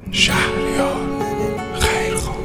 شهریار خیرخواه.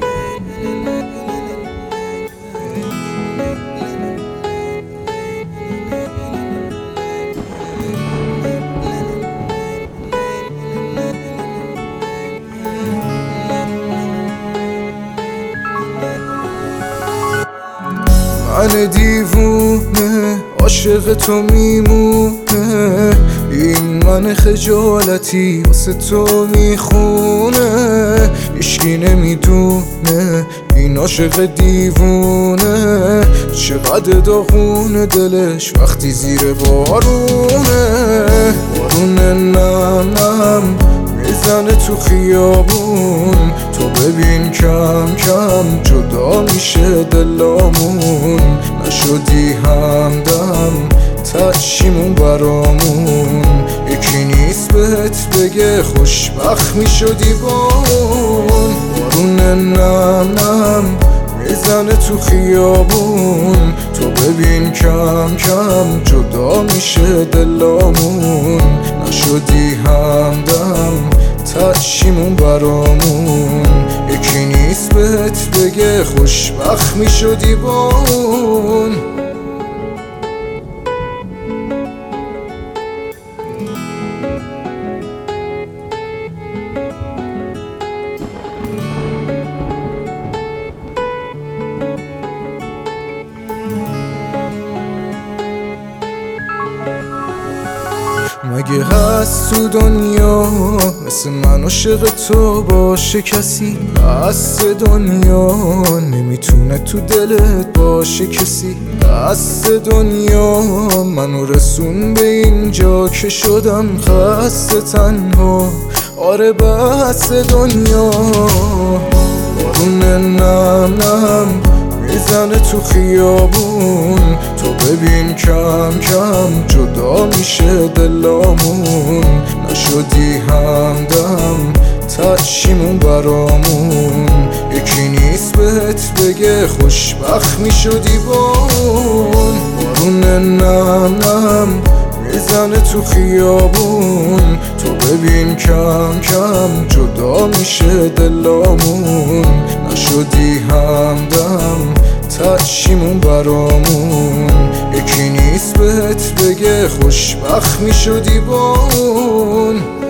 من دیوونه عاشق تو میمونه، این من خجالتی واسه تو میخونه. هیچکی نمیدونه این عاشق دیوونه چقدر داغونه دلش وقتی زیر بارونه. بارونه نم نم میزنه تو خیابون، تو ببین کم کم جدا میشه دلامون. نشدی همدم تچیمون برامون، یکی نیست بهت بگه خوشبخت میشدی با اون. بارون نم نم میزنه تو خیابون، تو ببین کم کم جدا میشه دلامون. نشدی همدم تچیمون برامون، یکی نیست بهت بگه خوشبخت میشدی با اون. مگه هست تو دنیا مثل من عاشق تو باشه کسی؟ هست دنیا نمیتونه تو دلت باشه کسی؟ هست دنیا منو رسون به اینجا که شدم خسته تنها. آره بس دنیا. بارون نم نم میزنه تو خیابون، تو ببین کم کم جدا میشه دلامون. نشدی همدم تچیمون برامون، یکی نیست بهت بگه خوشبخت میشدی با اون. بارون نم نم میزنه تو خیابون، تو ببین کم کم جدا میشه دلامون. نشدی همدم تچیمون برامون، یکی نیست بهت بگه خوشبخت میشدی با اون.